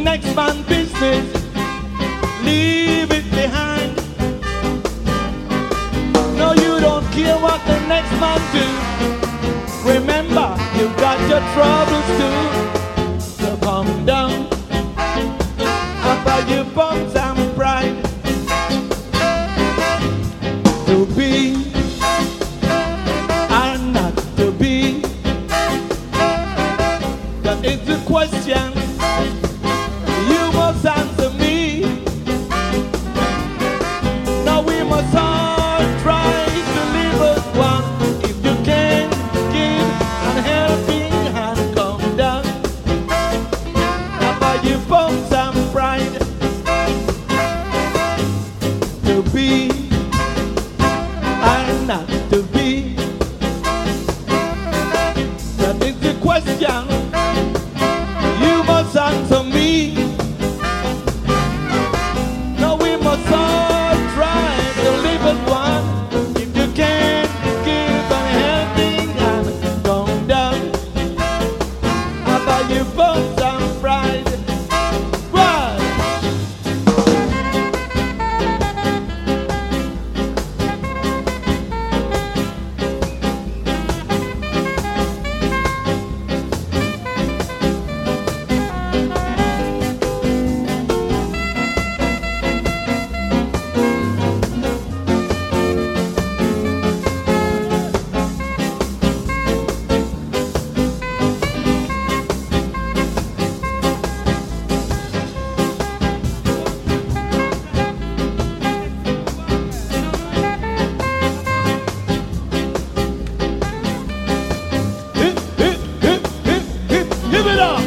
next man's business, leave it behind. No, you don't care what the next man do. Remember, you've got your troubles too. So calm down, about your bumps and pride. To be and not to be, that is the question. You must answer me. Now we must all try to live as one. If you can give an helping hand, come down. About your bumps and pride. To be and not to be, that is the question. You must answer me. Now we must all try to live as one. If you can't give a helping hand, come down. About your bones and pride. Right. Give it up.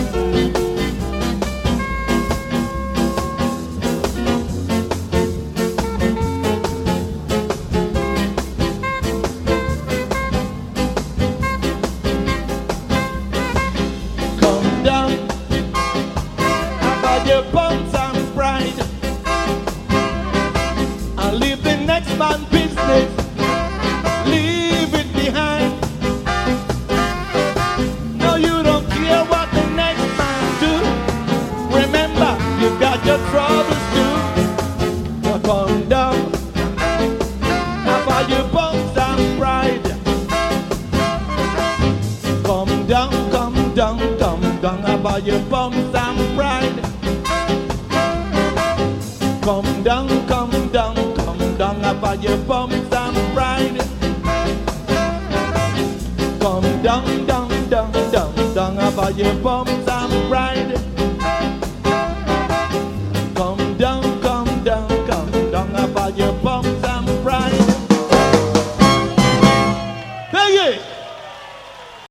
Come down about your bumps and pride, and leave the next man's business. Leave it behind. No, you don't care what the next man do. Remember, you've got your troubles too. So come down about your bumps and pride. Come down, come down, come down about your bumps and pride. Come down, come down, come down about your bumps and pride. Come down, down, down, down, down about your bumps and pride. Come down, come down, come down about your